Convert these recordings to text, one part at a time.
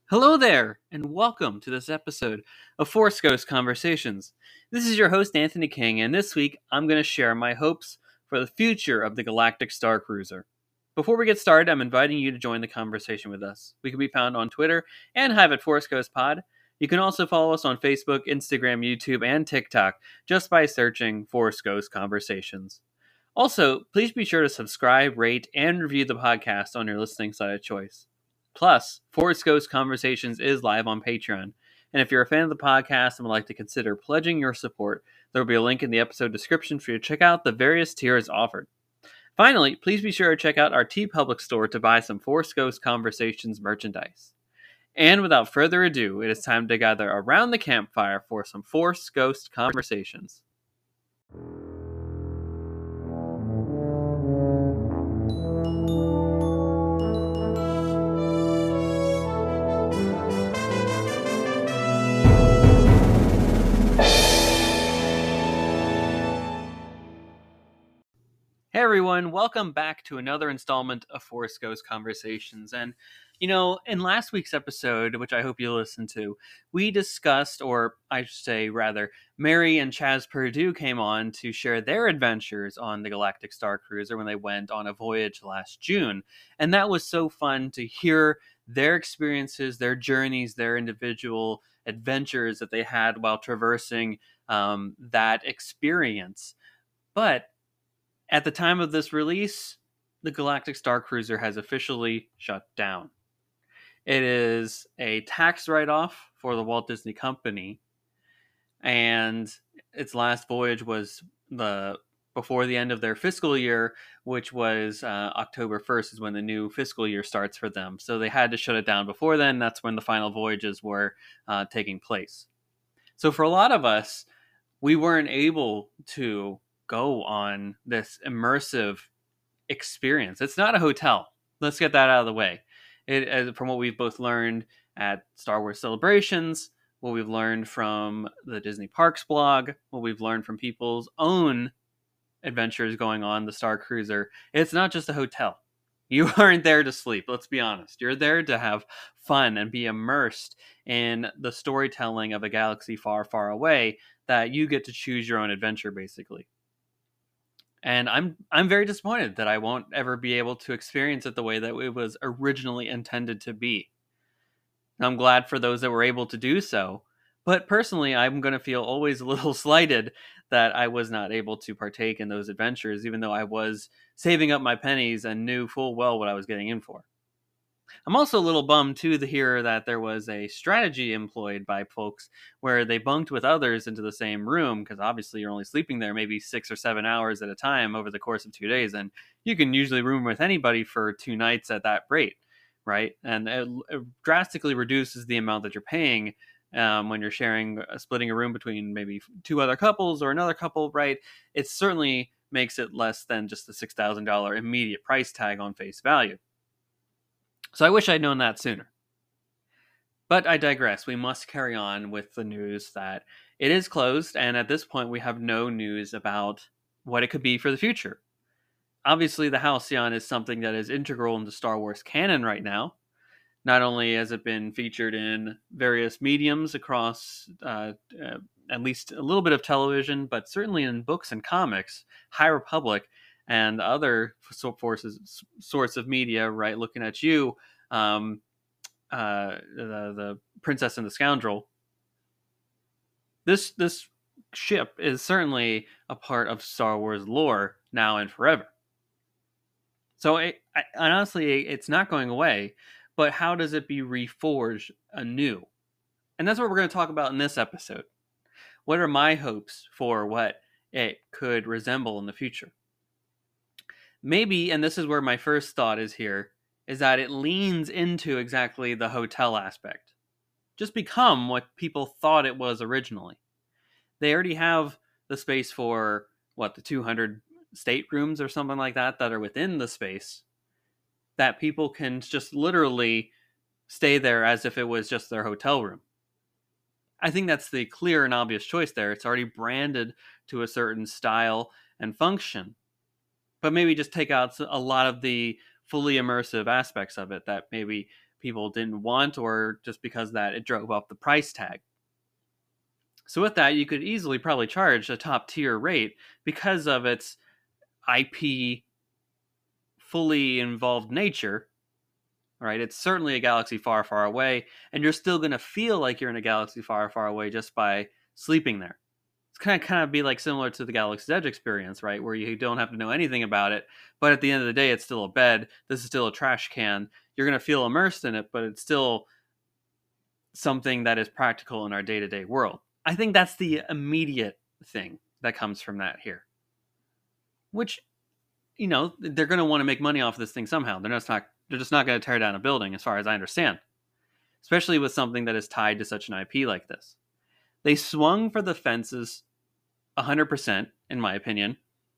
Hello there, and welcome to this episode of Force Ghost Conversations. This is your host, Anthony King, and this week I'm going to share my hopes for the future of the Galactic Star Cruiser. Before we get started, I'm inviting you to join the conversation with us. We can be found on Twitter and Hive at Force Ghost Pod. You can also follow us on Facebook, Instagram, YouTube, and TikTok just by searching Force Ghost Conversations. Also, please be sure to subscribe, rate, and review the podcast on your listening site of choice. Plus, Force Ghost Conversations is live on Patreon. And if you're a fan of the podcast and would like to consider pledging your support, there will be a link in the episode description for you to check out the various tiers offered. Finally, please be sure to check out our TeePublic store to buy some Force Ghost Conversations merchandise. And without further ado, it is time to gather around the campfire for some Force Ghost Conversations. Hey everyone, welcome back to another installment of Force Ghost Conversations. And, in last week's episode, which I hope you listened to, we discussed, or I should say rather, Mary and Chaz Purdue came on to share their adventures on the Galactic Star Cruiser when they went on a voyage last June. And that was so fun to hear their experiences, their journeys, their individual adventures that they had while traversing that experience. But at the time of this release, the Galactic Star Cruiser has officially shut down. It is a tax write-off for the Walt Disney Company, and its last voyage was before the end of their fiscal year, which was October 1st is when the new fiscal year starts for them. So they had to shut it down before then. That's when the final voyages were taking place. So for a lot of us, we weren't able to go on this immersive experience. It's not a hotel. Let's get that out of the way. From what we've both learned at Star Wars Celebrations, what we've learned from the Disney Parks blog, what we've learned from people's own adventures going on the Star Cruiser, it's not just a hotel. You aren't there to sleep, let's be honest. You're there to have fun and be immersed in the storytelling of a galaxy far, far away that you get to choose your own adventure, basically. And I'm very disappointed that I won't ever be able to experience it the way that it was originally intended to be. I'm glad for those that were able to do so, but personally, I'm going to feel always a little slighted that I was not able to partake in those adventures, even though I was saving up my pennies and knew full well what I was getting in for. I'm also a little bummed too to hear that there was a strategy employed by folks where they bunked with others into the same room, because obviously you're only sleeping there maybe 6 or 7 hours at a time over the course of 2 days, and you can usually room with anybody for 2 nights at that rate, right? And it drastically reduces the amount that you're paying when you're splitting a room between maybe 2 other couples or another couple, right? It certainly makes it less than just the $6,000 immediate price tag on face value. So I wish I'd known that sooner. But I digress. We must carry on with the news that it is closed, and at this point we have no news about what it could be for the future. Obviously, the Halcyon is something that is integral into Star Wars canon right now. Not only has it been featured in various mediums across at least a little bit of television, but certainly in books and comics, High Republic, and other sorts of media, right? Looking at you, the Princess and the Scoundrel. This ship is certainly a part of Star Wars lore now and forever. So honestly, it's not going away, but how does it be reforged anew? And that's what we're going to talk about in this episode. What are my hopes for what it could resemble in the future? Maybe, and this is where my first thought is here, is that it leans into exactly the hotel aspect. Just become what people thought it was originally. They already have the space for, the 200 staterooms or something like that are within the space, that people can just literally stay there as if it was just their hotel room. I think that's the clear and obvious choice there. It's already branded to a certain style and function. But maybe just take out a lot of the fully immersive aspects of it that maybe people didn't want, or just because that it drove up the price tag. So with that, you could easily probably charge a top tier rate because of its IP fully involved nature, right? It's certainly a galaxy far, far away, and you're still going to feel like you're in a galaxy far, far away just by sleeping there. It's kind of be like similar to the Galaxy's Edge experience, right? Where you don't have to know anything about it, but at the end of the day, it's still a bed. This is still a trash can. You're going to feel immersed in it, but it's still something that is practical in our day-to-day world. I think that's the immediate thing that comes from that here. Which, they're going to want to make money off of this thing somehow. They're just not going to tear down a building, as far as I understand. Especially with something that is tied to such an IP like this. They swung for the fences 100%, in my opinion.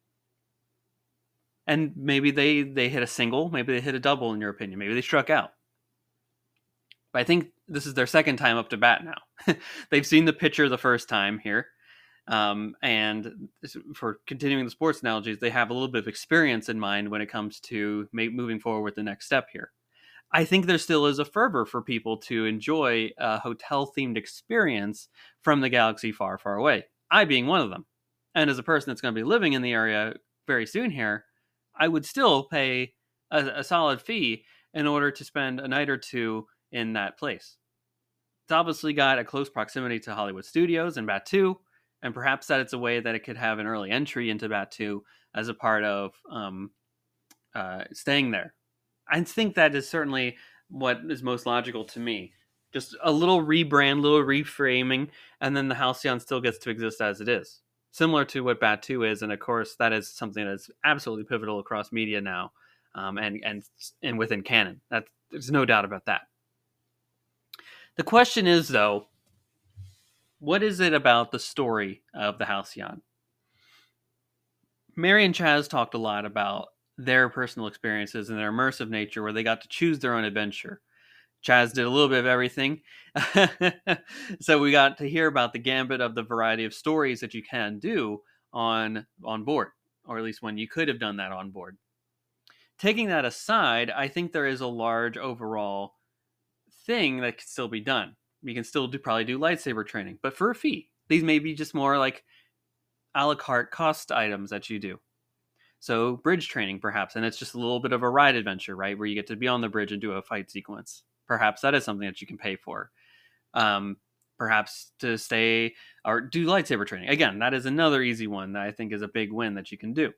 And maybe they hit a single, maybe they hit a double, in your opinion. Maybe they struck out. But I think this is their second time up to bat now. They've seen the pitcher the first time here. And for continuing the sports analogies, they have a little bit of experience in mind when it comes to moving forward with the next step here. I think there still is a fervor for people to enjoy a hotel-themed experience from the galaxy far, far away. I being one of them. And as a person that's going to be living in the area very soon here, I would still pay a solid fee in order to spend a night or two in that place. It's obviously got a close proximity to Hollywood Studios and Batuu, and perhaps that it's a way that it could have an early entry into Batuu as a part of staying there. I think that is certainly what is most logical to me. Just a little rebrand, little reframing, and then the Halcyon still gets to exist as it is. Similar to what Batuu is, and of course that is something that's absolutely pivotal across media now, and within canon. There's no doubt about that. The question is, though, what is it about the story of the Halcyon? Mary and Chaz talked a lot about their personal experiences and their immersive nature, where they got to choose their own adventure. Chaz did a little bit of everything. So we got to hear about the gambit of the variety of stories that you can do on board, or at least when you could have done that on board. Taking that aside, I think there is a large overall thing that can still be done. You can still probably do lightsaber training, but for a fee. These may be just more like a la carte cost items that you do. So bridge training, perhaps, and it's just a little bit of a ride adventure, right? Where you get to be on the bridge and do a fight sequence. Perhaps that is something that you can pay for. Perhaps to stay or do lightsaber training. Again, that is another easy one that I think is a big win that you can do.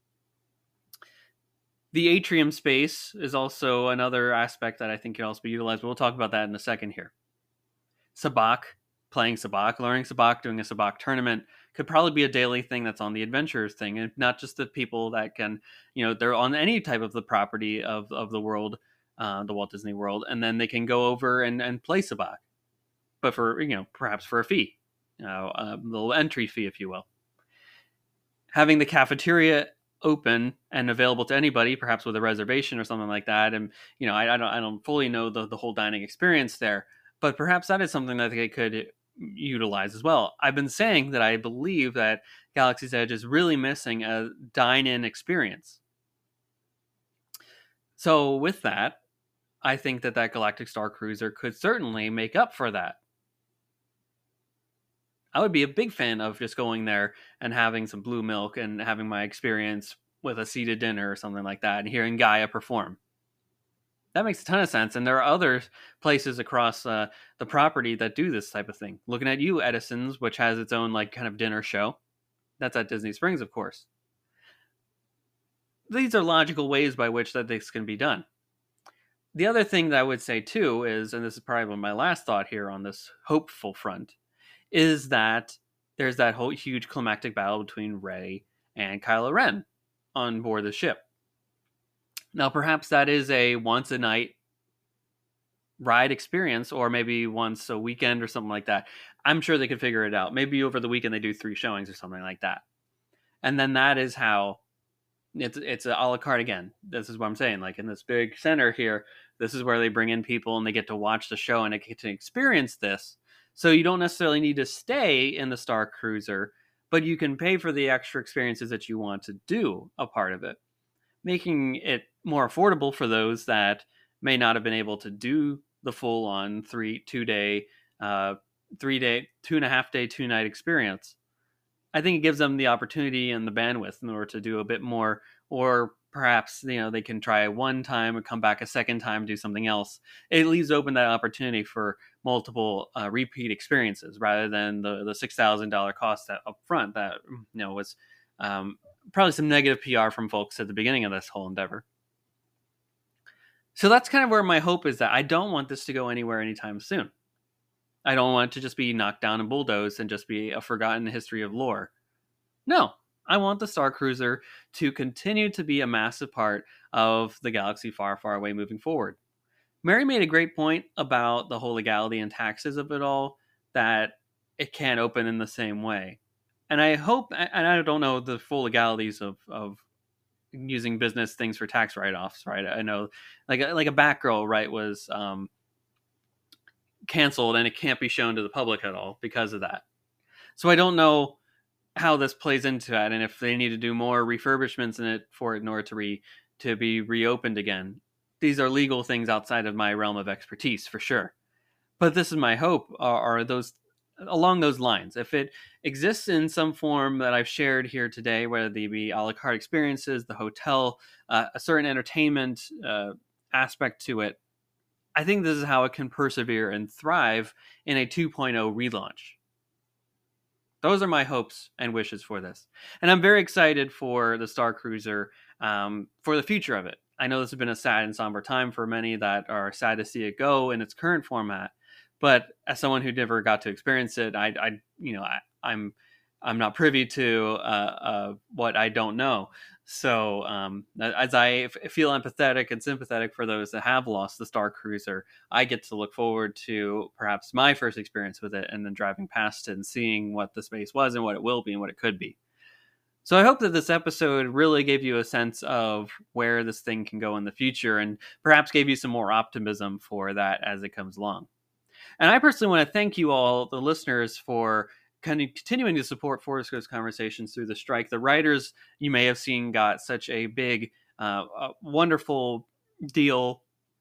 The atrium space is also another aspect that I think can also be utilized, but we'll talk about that in a second here. Sabacc, playing Sabacc, learning Sabacc, doing a Sabacc tournament could probably be a daily thing that's on the adventurers thing, and not just the people that can, they're on any type of the property of the world, the Walt Disney World, and then they can go over and play Sabacc, but for, perhaps for a fee, a little entry fee, if you will. Having the cafeteria open and available to anybody, perhaps with a reservation or something like that, and I don't fully know the whole dining experience there, but perhaps that is something that they could utilize as well. I've been saying that I believe that Galaxy's Edge is really missing a dine-in experience. So with that, I think that Galactic Star Cruiser could certainly make up for that. I would be a big fan of just going there and having some blue milk and having my experience with a seated dinner or something like that, and hearing Gaia perform. That makes a ton of sense, and there are other places across the property that do this type of thing. Looking at you, Edison's, which has its own kind of dinner show. That's at Disney Springs, of course. These are logical ways by which that this can be done. The other thing that I would say too is, and this is probably my last thought here on this hopeful front, is that there's that whole huge climactic battle between Rey and Kylo Ren on board the ship. Now, perhaps that is a once a night ride experience, or maybe once a weekend or something like that. I'm sure they could figure it out. Maybe over the weekend they do 3 showings or something like that. And then that is how it's a la carte again. This is what I'm saying. Like in this big center here, this is where they bring in people and they get to watch the show and they get to experience this. So you don't necessarily need to stay in the Star Cruiser, but you can pay for the extra experiences that you want to do a part of it, making it more affordable for those that may not have been able to do the full on 2-day, 3-day, 2.5-day, 2-night experience. I think it gives them the opportunity and the bandwidth in order to do a bit more, or perhaps they can try one time and come back a second time, do something else. It leaves open that opportunity for multiple repeat experiences rather than the $6,000 cost up front that was probably some negative PR from folks at the beginning of this whole endeavor. So that's kind of where my hope is, that I don't want this to go anywhere anytime soon. I don't want it to just be knocked down and bulldozed and just be a forgotten history of lore. No, I want the Star Cruiser to continue to be a massive part of the galaxy far, far away moving forward. Mary made a great point about the whole legality and taxes of it all, that it can't open in the same way. And I hope, and I don't know the full legalities of using business things for tax write-offs, right? I know like a Batgirl, right, was canceled and it can't be shown to the public at all because of that. So I don't know how this plays into that, and if they need to do more refurbishments in it for it in order to be reopened again. These are legal things outside of my realm of expertise for sure. But this is my hope, are those along those lines. If it exists in some form that I've shared here today, whether they be a la carte experiences, the hotel, a certain entertainment aspect to it, I think this is how it can persevere and thrive in a 2.0 relaunch. Those are my hopes and wishes for this. And I'm very excited for the Star Cruiser, for the future of it. I know this has been a sad and somber time for many that are sad to see it go in its current format. But as someone who never got to experience it, I'm not privy to what I don't know. So as I feel empathetic and sympathetic for those that have lost the Star Cruiser, I get to look forward to perhaps my first experience with it, and then driving past it and seeing what the space was and what it will be and what it could be. So I hope that this episode really gave you a sense of where this thing can go in the future, and perhaps gave you some more optimism for that as it comes along. And I personally want to thank you all, the listeners, for kind of continuing to support Forest Ghost Conversations through the strike. The writers, you may have seen, got such a big, wonderful deal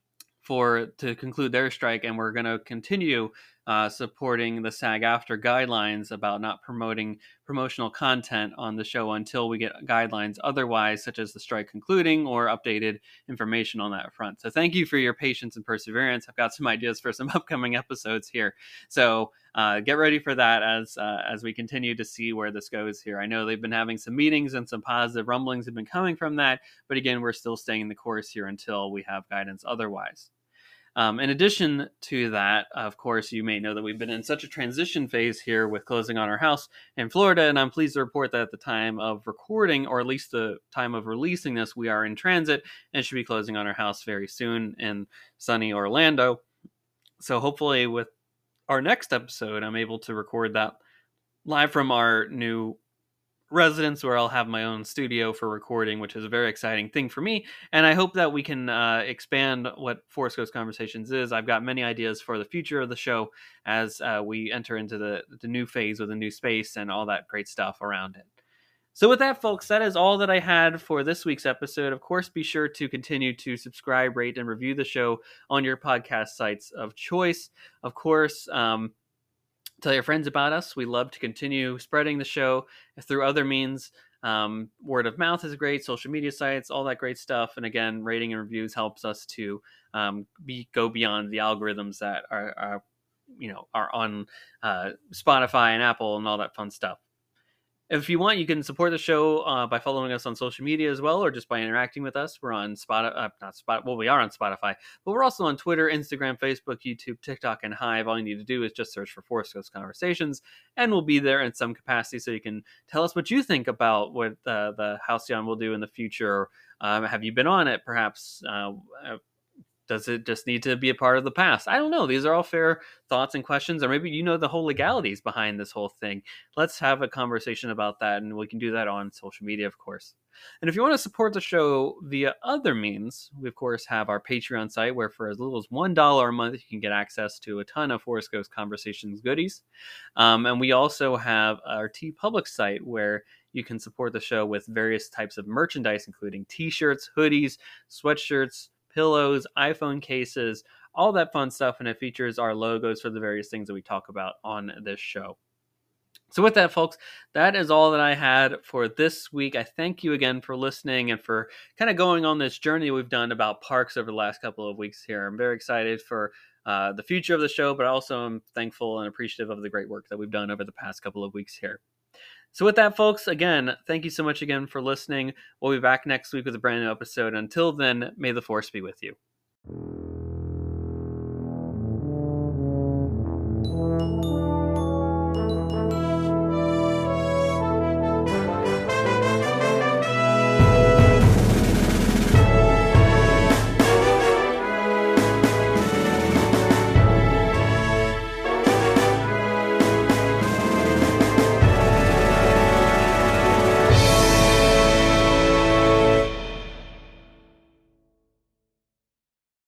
to conclude their strike, and we're going to continue supporting the SAG-AFTRA guidelines about not promoting promotional content on the show until we get guidelines otherwise, such as the strike concluding or updated information on that front. So thank you for your patience and perseverance. I've got some ideas for some upcoming episodes here, so get ready for that as we continue to see where this goes here. I know they've been having some meetings and some positive rumblings have been coming from that, but again, we're still staying the course here until we have guidance otherwise. In addition to that, of course, you may know that we've been in such a transition phase here with closing on our house in Florida, and I'm pleased to report that at the time of recording, or at least the time of releasing this, we are in transit and should be closing on our house very soon in sunny Orlando. So hopefully with our next episode, I'm able to record that live from our new residence, where I'll have my own studio for recording, which is a very exciting thing for me. And I hope that we can expand what Forest Ghost Conversations is. I've got many ideas for the future of the show as we enter into the new phase with a new space and all that great stuff around it. So with that, folks, that is all that I had for this week's episode. Of course, be sure to continue to subscribe, rate, and review the show on your podcast sites of choice. Of course, tell your friends about us. We love to continue spreading the show through other means. Word of mouth is great, social media sites, all that great stuff. And again, rating and reviews helps us to go beyond the algorithms that are on Spotify and Apple and all that fun stuff. If you want, you can support the show by following us on social media as well, or just by interacting with us. We're on we are on Spotify, but we're also on Twitter, Instagram, Facebook, YouTube, TikTok, and Hive. All you need to do is just search for Forest Ghost Conversations, and we'll be there in some capacity, so you can tell us what you think about what the Halcyon will do in the future. Have you been on it? Perhaps does it just need to be a part of the past? I don't know. These are all fair thoughts and questions, or maybe you know the whole legalities behind this whole thing. Let's have a conversation about that, and we can do that on social media, of course. And if you want to support the show via other means, we, of course, have our Patreon site, where for as little as $1 a month, you can get access to a ton of Forest Ghost Conversations goodies. And we also have our TeePublic site, where you can support the show with various types of merchandise, including t-shirts, hoodies, sweatshirts, pillows, iPhone cases, all that fun stuff, and it features our logos for the various things that we talk about on this show. So with that, folks, that is all that I had for this week. I thank you again for listening and for kind of going on this journey we've done about parks over the last couple of weeks here. I'm very excited for the future of the show, but also I'm thankful and appreciative of the great work that we've done over the past couple of weeks here. So with that, folks, again, thank you so much again for listening. We'll be back next week with a brand new episode. Until then, may the force be with you.